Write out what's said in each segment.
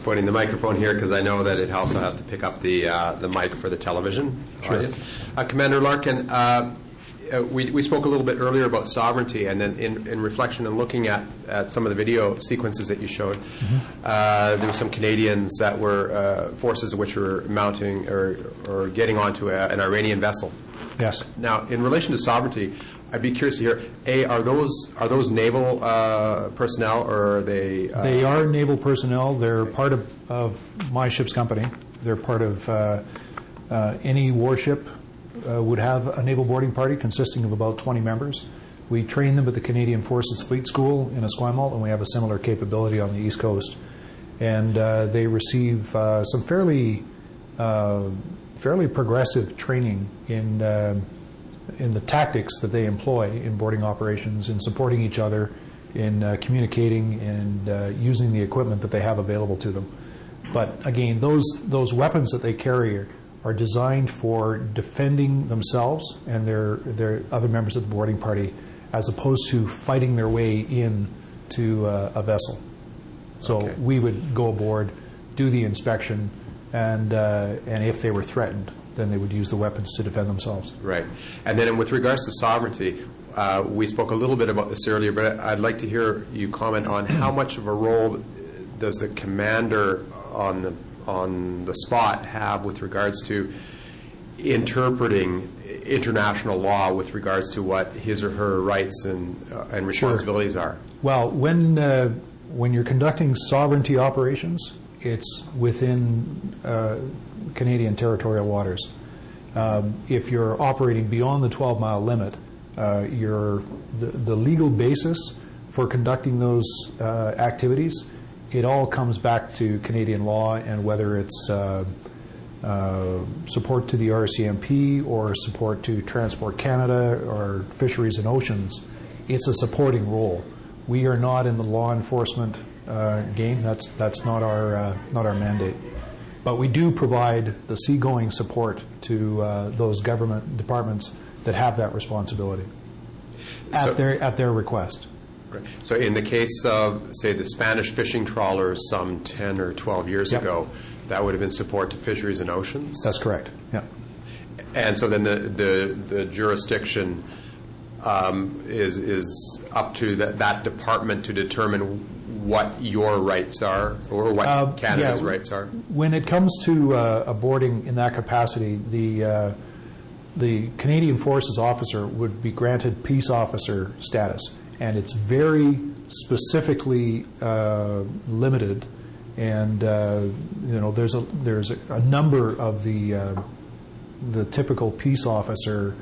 putting the microphone here because I know that it also has to pick up the mic for the television audience. Commander Larkin, we spoke a little bit earlier about sovereignty, and then in reflection and looking at some of the video sequences that you showed, there were some Canadians that were forces which were mounting or getting onto an Iranian vessel. Yes. Now, in relation to sovereignty, I'd be curious to hear, are those naval personnel, or are they... They are naval personnel. They're part of my ship's company. They're part of any warship would have a naval boarding party consisting of about 20 members. We train them at the Canadian Forces Fleet School in Esquimalt, and we have a similar capability on the East Coast. And they receive some fairly progressive training in the tactics that they employ in boarding operations, in supporting each other, in communicating and using the equipment that they have available to them. But again, those weapons that they carry are designed for defending themselves and their other members of the boarding party, as opposed to fighting their way in to a vessel. So we would go aboard, do the inspection, and if they were threatened, then they would use the weapons to defend themselves. Right. And then with regards to sovereignty, we spoke a little bit about this earlier, but I'd like to hear you comment on how much of a role does the commander on the spot have with regards to interpreting international law with regards to what his or her rights and responsibilities are? Well, when you're conducting sovereignty operations, it's within Canadian territorial waters. If you're operating beyond the 12-mile limit, the legal basis for conducting those activities, it all comes back to Canadian law, and whether it's support to the RCMP or support to Transport Canada or Fisheries and Oceans, it's a supporting role. We are not in the law enforcement game. That's not our mandate. But we do provide the seagoing support to those government departments that have that responsibility at their request. Right. So in the case of, say, the Spanish fishing trawlers some 10 or 12 years ago, that would have been support to Fisheries and Oceans? That's correct, yeah. And so then the jurisdiction is up to that department to determine what your rights are or what Canada's rights are? When it comes to a boarding in that capacity, the Canadian Forces officer would be granted peace officer status, and it's very specifically limited. And there's a number of the typical peace officer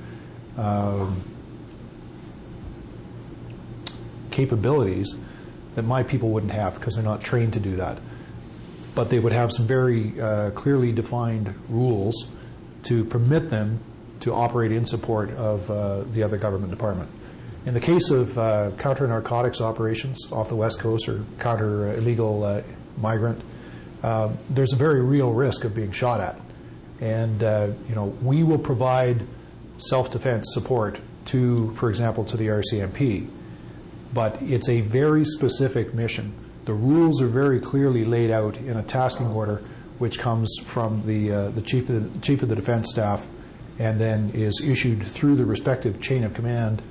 capabilities that my people wouldn't have because they're not trained to do that. But they would have some very clearly defined rules to permit them to operate in support of the other government department. In the case of counter-narcotics operations off the West Coast or counter illegal migrant, there's a very real risk of being shot at. And we will provide self-defense support to, for example, to the RCMP. But it's a very specific mission. The rules are very clearly laid out in a tasking order, which comes from the chief of the defense staff, and then is issued through the respective chain of command,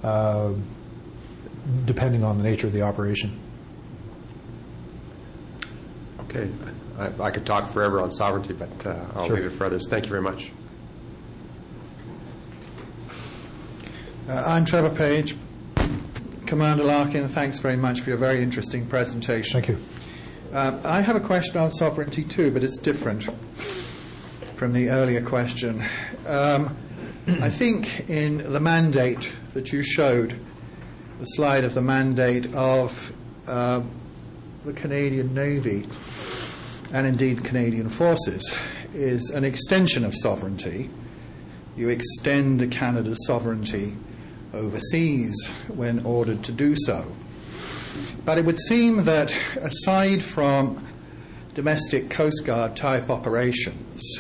depending on the nature of the operation. Okay, I could talk forever on sovereignty, but I'll leave it for others. Thank you very much. I'm Trevor Page. Commander Larkin, thanks very much for your very interesting presentation. Thank you. I have a question on sovereignty too, but it's different from the earlier question. I think in the mandate that you showed, the slide of the mandate of the Canadian Navy and indeed Canadian Forces is an extension of sovereignty. You extend Canada's sovereignty overseas when ordered to do so. But it would seem that aside from domestic Coast Guard type operations,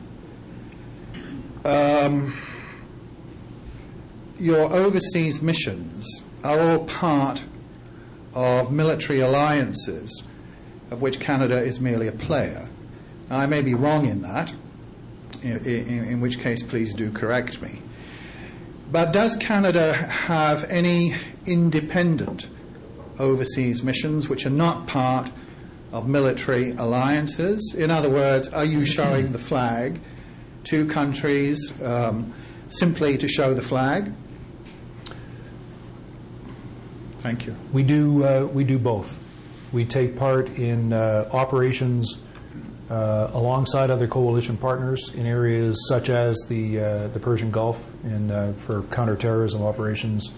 your overseas missions are all part of military alliances of which Canada is merely a player. Now, I may be wrong in that, in which case please do correct me. But does Canada have any independent overseas missions which are not part of military alliances? In other words, are you showing the flag to countries simply to show the flag? Thank you. We do both. We take part in operations alongside other coalition partners in areas such as the Persian Gulf for counterterrorism operations.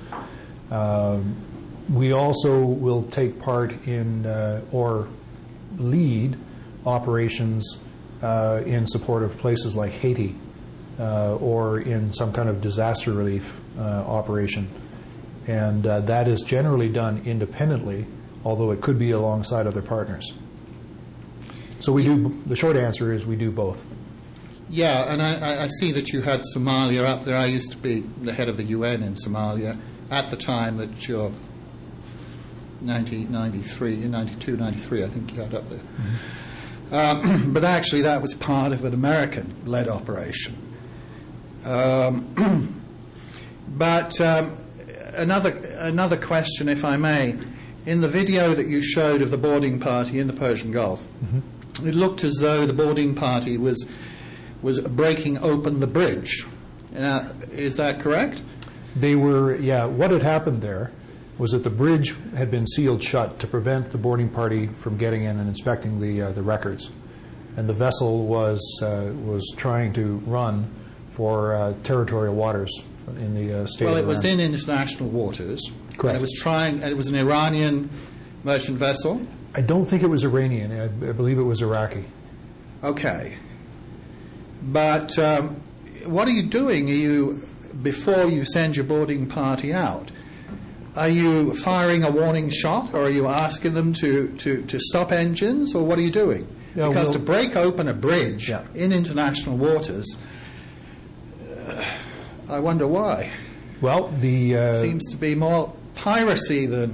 We also will take part in or lead operations in support of places like Haiti or in some kind of disaster relief operation. And that is generally done independently, although it could be alongside other partners. So we do. The short answer is we do both. Yeah, and I see that you had Somalia up there. I used to be the head of the UN in Somalia at the time that you're 92, 93, I think you had up there. Mm-hmm. But actually that was part of an American-led operation. But another question, if I may. In the video that you showed of the boarding party in the Persian Gulf, mm-hmm. it looked as though the boarding party was breaking open the bridge. Is that correct? They were, yeah. What had happened there was that the bridge had been sealed shut to prevent the boarding party from getting in and inspecting the records, and the vessel was trying to run for territorial waters in the state. Well, of it was Iran. in international waters. Correct. And it was an Iranian merchant vessel. I don't think it was Iranian. I believe it was Iraqi. Okay. But what are you doing? Before you send your boarding party out, are you firing a warning shot, or are you asking them to stop engines, or what are you doing? Because to break open a bridge in international waters, I wonder why. Well, seems to be more piracy than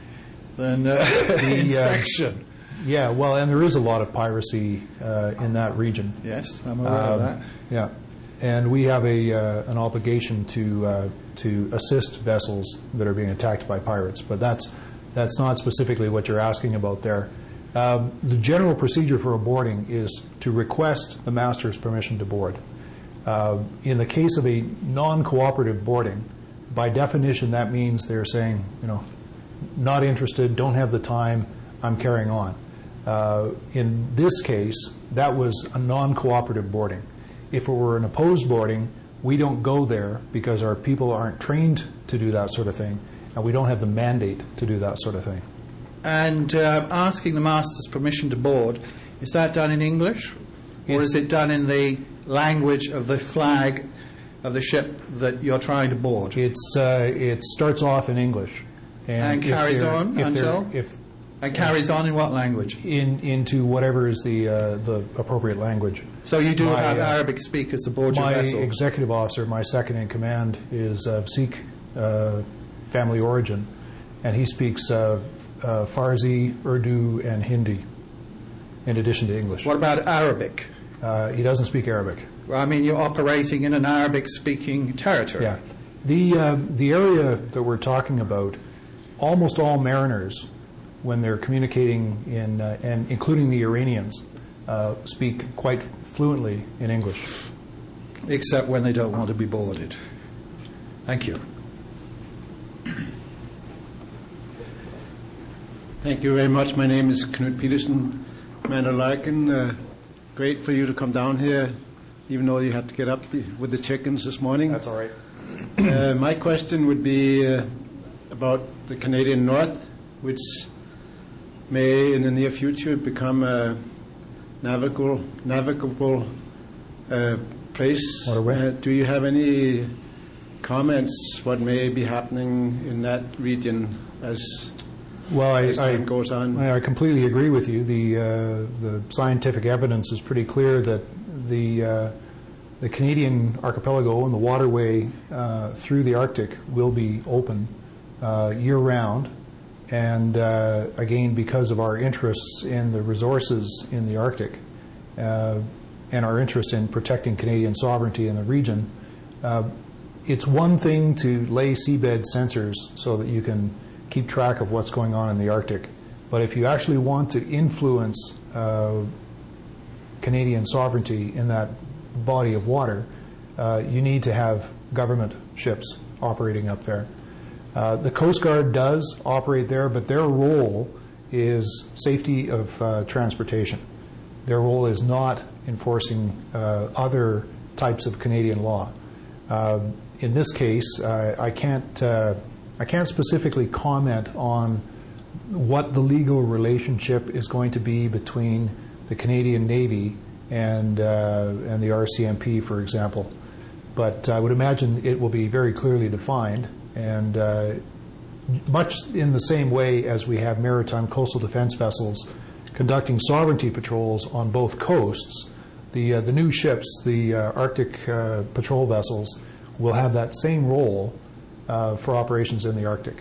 inspection. Yeah, well, and there is a lot of piracy in that region. Yes, I'm aware of that. Yeah, and we have an obligation to assist vessels that are being attacked by pirates. But that's not specifically what you're asking about there. The general procedure for a boarding is to request the master's permission to board. In the case of a non-cooperative boarding, by definition, that means they're saying, not interested, don't have the time, I'm carrying on. In this case, that was a non-cooperative boarding. If it were an opposed boarding, we don't go there because our people aren't trained to do that sort of thing, and we don't have the mandate to do that sort of thing. And asking the master's permission to board, is that done in English? Or is it done in the language of the flag of the ship that you're trying to board? It starts off in English. And carries on until? And carries on in what language? Into whatever is the appropriate language. So you do have Arabic speakers aboard your vessel? My executive officer, my second in command, is of Sikh family origin, and he speaks Farsi, Urdu, and Hindi, in addition to English. What about Arabic? He doesn't speak Arabic. Well, I mean, you're operating in an Arabic-speaking territory. Yeah. The area that we're talking about, almost all mariners, when they're communicating and including the Iranians, speak quite fluently in English. Except when they don't want to be boarded. Thank you. Thank you very much. My name is Knut Petersen, Commander Larkin. Great for you to come down here, even though you had to get up with the chickens this morning. That's all right. My question would be about the Canadian North, which may in the near future become a navigable place. Do you have any comments what may be happening in that region as time goes on? I completely agree with you. The scientific evidence is pretty clear that the Canadian archipelago and the waterway through the Arctic will be open year-round, And again, because of our interests in the resources in the Arctic and our interest in protecting Canadian sovereignty in the region, it's one thing to lay seabed sensors so that you can keep track of what's going on in the Arctic. But if you actually want to influence Canadian sovereignty in that body of water, you need to have government ships operating up there. The Coast Guard does operate there, but their role is safety of transportation. Their role is not enforcing other types of Canadian law. In this case, I can't specifically comment on what the legal relationship is going to be between the Canadian Navy and the RCMP, for example. But I would imagine it will be very clearly defined, and much in the same way as we have maritime coastal defense vessels conducting sovereignty patrols on both coasts, the new ships, the Arctic patrol vessels, will have that same role for operations in the Arctic.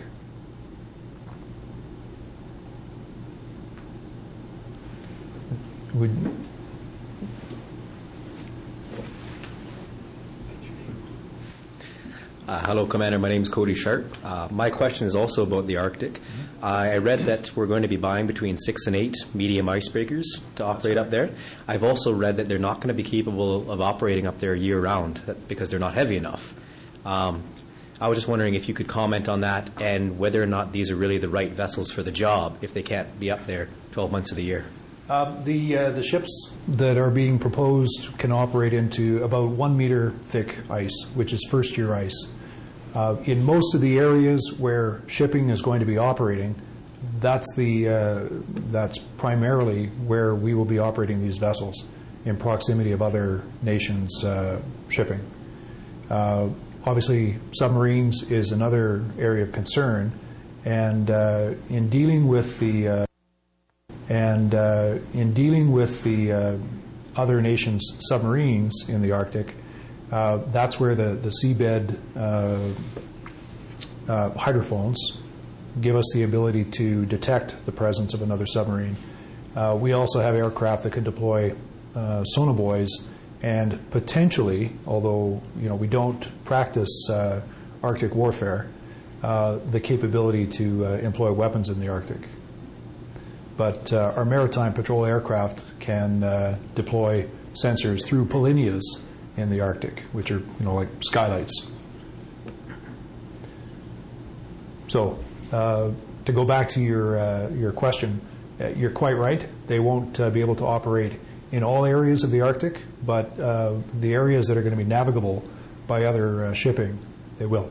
Hello, Commander. My name is Cody Sharp. My question is also about the Arctic. I read that we're going to be buying between 6 and 8 medium icebreakers to operate up there. I've also read that they're not going to be capable of operating up there year-round because they're not heavy enough. I was just wondering if you could comment on that and whether or not these are really the right vessels for the job if they can't be up there 12 months of the year. The ships that are being proposed can operate into about 1 meter thick ice, which is first-year ice. In most of the areas where shipping is going to be operating, that's primarily where we will be operating these vessels, in proximity of other nations' shipping. Obviously, submarines is another area of concern, and in dealing with the other nations' submarines in the Arctic, that's where the seabed hydrophones give us the ability to detect the presence of another submarine. We also have aircraft that can deploy sonobuoys and potentially, although we don't practice Arctic warfare, the capability to employ weapons in the Arctic. But our maritime patrol aircraft can deploy sensors through polynias in the Arctic, which are like skylights. So to go back to your question, you're quite right. They won't be able to operate in all areas of the Arctic, but the areas that are going to be navigable by other shipping, they will.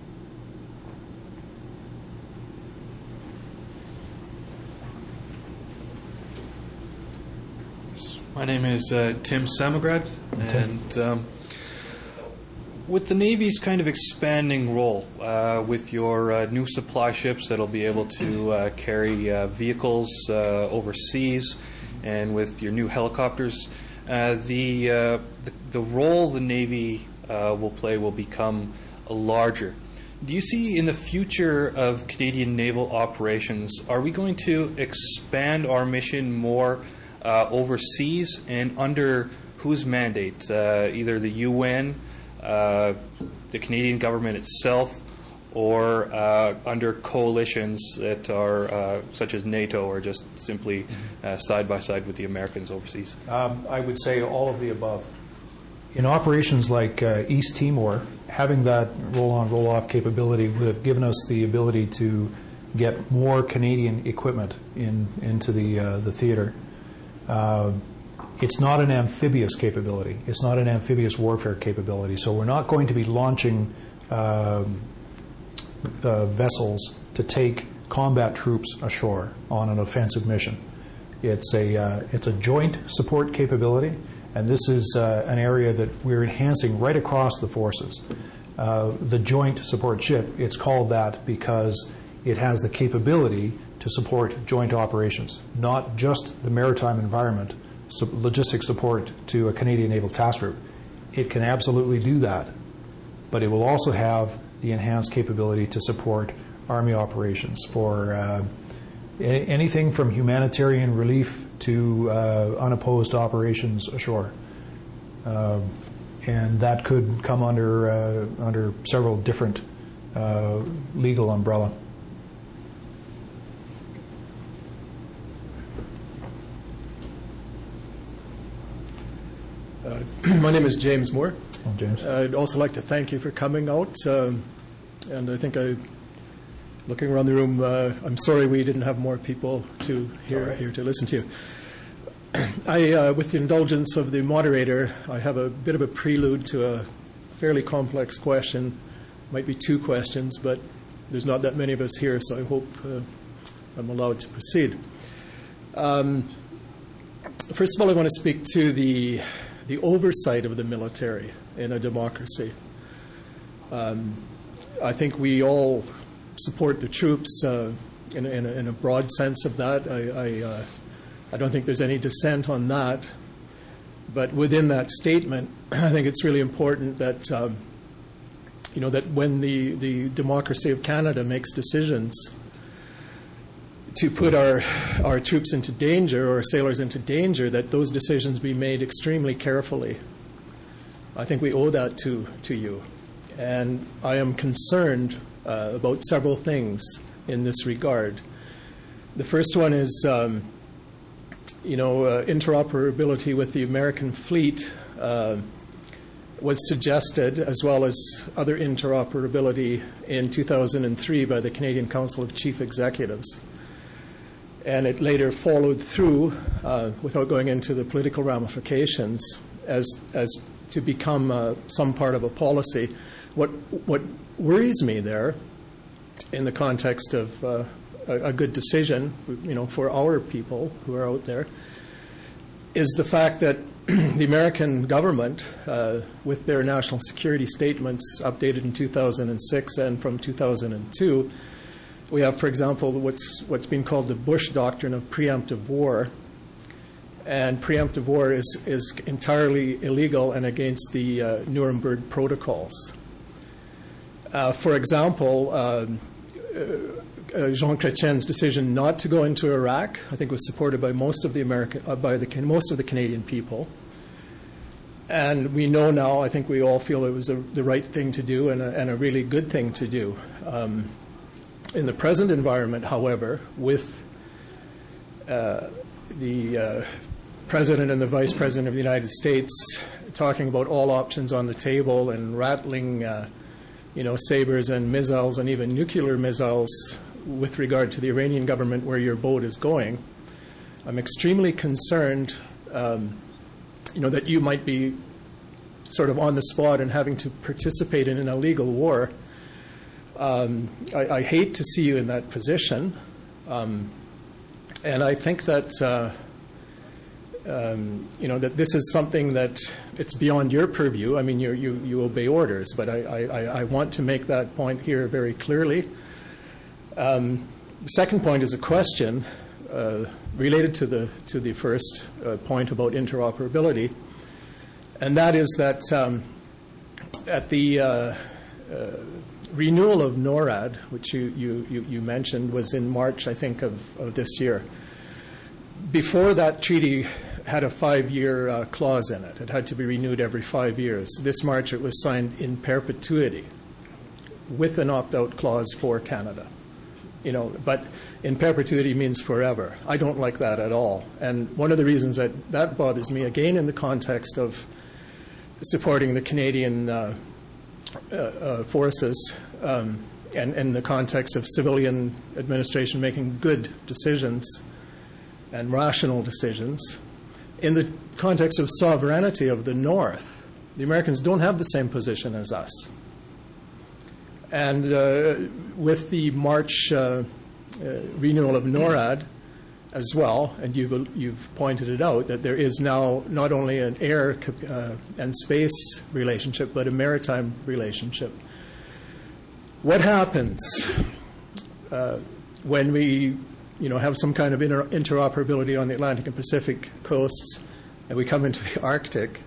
My name is Tim Samograd, and with the Navy's kind of expanding role with your new supply ships that'll be able to carry vehicles overseas, and with your new helicopters, the role the Navy will play will become larger. Do you see in the future of Canadian naval operations, are we going to expand our mission more overseas, and under whose mandate? Either the UN, the Canadian government itself, or under coalitions that are such as NATO, or just simply side by side with the Americans overseas? I would say all of the above. In operations like East Timor, having that roll-on, roll-off capability would have given us the ability to get more Canadian equipment into the theater. It's not an amphibious capability. It's not an amphibious warfare capability. So we're not going to be launching vessels to take combat troops ashore on an offensive mission. It's a joint support capability, and this is an area that we're enhancing right across the forces. The joint support ship, it's called that because it has the capability to support joint operations, not just the maritime environment, logistic support to a Canadian Naval Task Group. It can absolutely do that, but it will also have the enhanced capability to support Army operations for anything from humanitarian relief to unopposed operations ashore. And that could come under several different legal umbrella. My name is James Moore. Oh, James. I'd also like to thank you for coming out. And I think looking around the room, I'm sorry we didn't have more people here to listen to. With the indulgence of the moderator, I have a bit of a prelude to a fairly complex question. Might be two questions, but there's not that many of us here, so I hope I'm allowed to proceed. First of all, I want to speak to the oversight of the military in a democracy. I think we all support the troops in a broad sense of that. I don't think there's any dissent on that. But within that statement, I think it's really important that that when the democracy of Canada makes decisions to put our troops into danger or our sailors into danger, that those decisions be made extremely carefully. I think we owe that to you. And I am concerned about several things in this regard. The first one is, interoperability with the American fleet was suggested, as well as other interoperability in 2003 by the Canadian Council of Chief Executives. And it later followed through, without going into the political ramifications, as to become some part of a policy. What worries me there, in the context of a good decision, for our people who are out there, is the fact that the American government, with their national security statements updated in 2006 and from 2002, we have, for example, what's been called the Bush Doctrine of preemptive war. And preemptive war is entirely illegal and against the Nuremberg Protocols. For example, Jean Chrétien's decision not to go into Iraq, I think, was supported by most of the most of the Canadian people. And we know now, I think we all feel it was the right thing to do and a really good thing to do. In the present environment, however, with the President and the Vice President of the United States talking about all options on the table and rattling, sabers and missiles and even nuclear missiles with regard to the Iranian government where your boat is going, I'm extremely concerned, that you might be sort of on the spot and having to participate in an illegal war. I hate to see you in that position, and I think that that this is something that it's beyond your purview. I mean, you obey orders, but I want to make that point here very clearly. The second point is a question related to the first point about interoperability, and that is that at the renewal of NORAD, which you mentioned, was in March, I think, of this year. Before that treaty had a 5-year clause in it. It had to be renewed every 5 years. This March it was signed in perpetuity with an opt-out clause for Canada. But in perpetuity means forever. I don't like that at all. And one of the reasons that bothers me, again in the context of supporting the Canadian forces and in the context of civilian administration making good decisions and rational decisions, in the context of sovereignty of the North, the Americans don't have the same position as us. And with the March renewal of NORAD as well, and you've pointed it out, that there is now not only an air and space relationship, but a maritime relationship. What happens when we have some kind of interoperability on the Atlantic and Pacific coasts, and we come into the Arctic,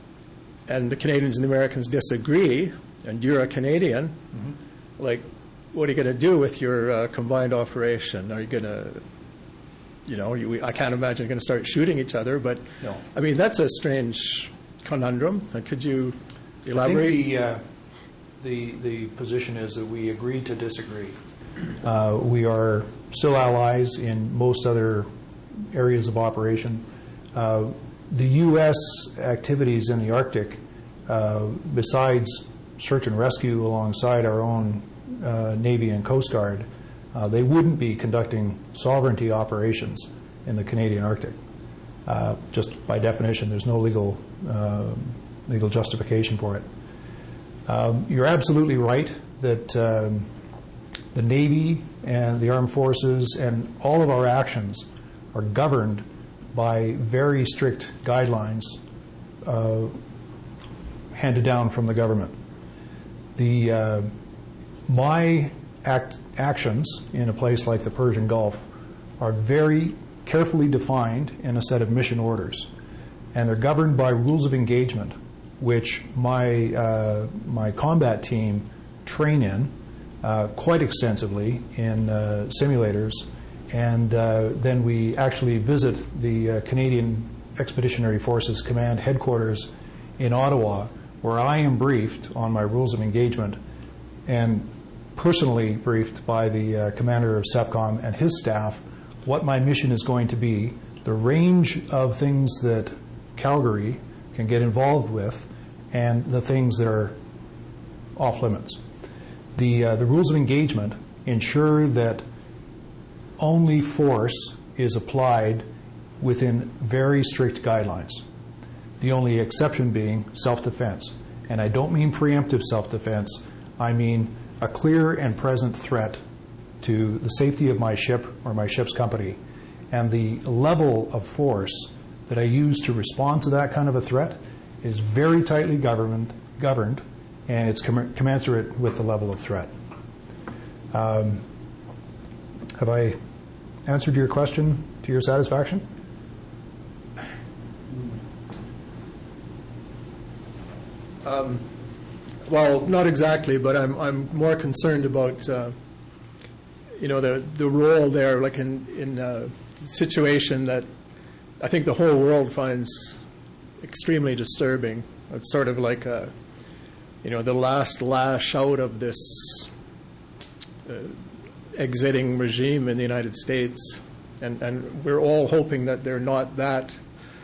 and the Canadians and the Americans disagree, and you're a Canadian, what are you going to do with your combined operation? Are you going to, I can't imagine you're going to start shooting each other, but No. I mean, that's a strange conundrum. Could you elaborate? I think the position is that we agree to disagree. We are still allies in most other areas of operation. The U.S. activities in the Arctic, besides search and rescue alongside our own Navy and Coast Guard, they wouldn't be conducting sovereignty operations in the Canadian Arctic. Just by definition, there's no legal justification for it. You're absolutely right that the Navy and the Armed Forces and all of our actions are governed by very strict guidelines handed down from the government. My actions in a place like the Persian Gulf are very carefully defined in a set of mission orders, and they're governed by rules of engagement, which my combat team train in quite extensively in simulators, and then we actually visit the Canadian Expeditionary Forces Command headquarters in Ottawa, where I am briefed on my rules of engagement and personally briefed by the commander of CEFCOM and his staff what my mission is going to be, the range of things that Calgary can get involved with, and the things that are off limits. The rules of engagement ensure that only force is applied within very strict guidelines. The only exception being self-defense. And I don't mean preemptive self-defense. I mean a clear and present threat to the safety of my ship or my ship's company. And the level of force that I use to respond to that kind of a threat is very tightly governed, and it's commensurate with the level of threat. Have I answered your question to your satisfaction? Well, not exactly, but I'm more concerned about the role there, like in a situation that I think the whole world finds extremely disturbing. It's sort of like the last lash out of this exiting regime in the United States, and we're all hoping that they're not that.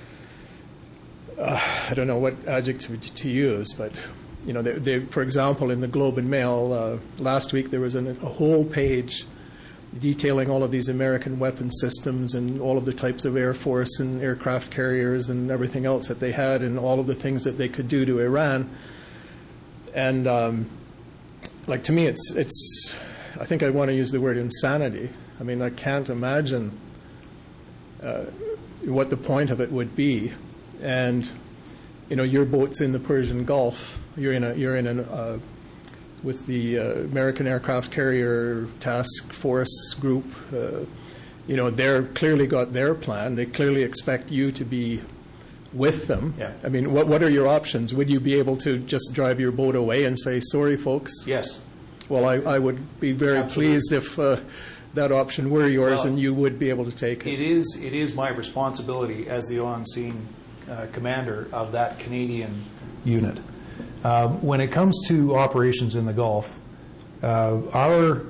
I don't know what adjective to use, but they, for example, in the Globe and Mail last week there was a whole page detailing all of these American weapon systems and all of the types of Air Force and aircraft carriers and everything else that they had, and all of the things that they could do to Iran. And to me, it's. I think I want to use the word insanity. I mean, I can't imagine what the point of it would be. And your boat's in the Persian Gulf. You're in with the American Aircraft Carrier Task Force Group. They're clearly got their plan. They clearly expect you to be with them. Yeah. I mean, what are your options? Would you be able to just drive your boat away and say, sorry, folks? Yes. Well, I would be very pleased if that option were yours and you would be able to take it. It is my responsibility as the on-scene commander of that Canadian unit. When it comes to operations in the Gulf, the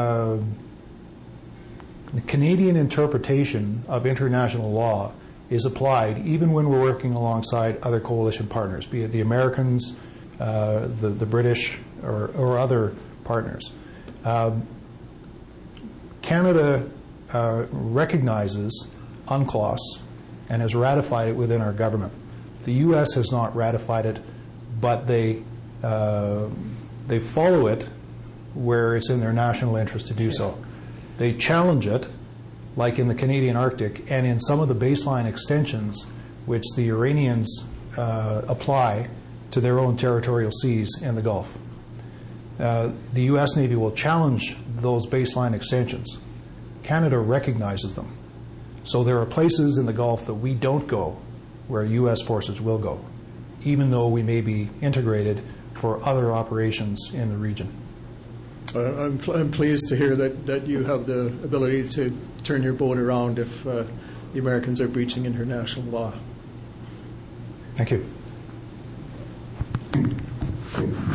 Canadian interpretation of international law is applied even when we're working alongside other coalition partners, be it the Americans, the British, or other partners. Canada recognizes UNCLOS and has ratified it within our government. The U.S. has not ratified it, but they follow it where it's in their national interest to do so. They challenge it, like in the Canadian Arctic, and in some of the baseline extensions which the Iranians apply to their own territorial seas in the Gulf. The U.S. Navy will challenge those baseline extensions. Canada recognizes them. So there are places in the Gulf that we don't go where U.S. forces will go, even though we may be integrated for other operations in the region. I'm pleased to hear that you have the ability to turn your boat around if the Americans are breaching international law. Thank you.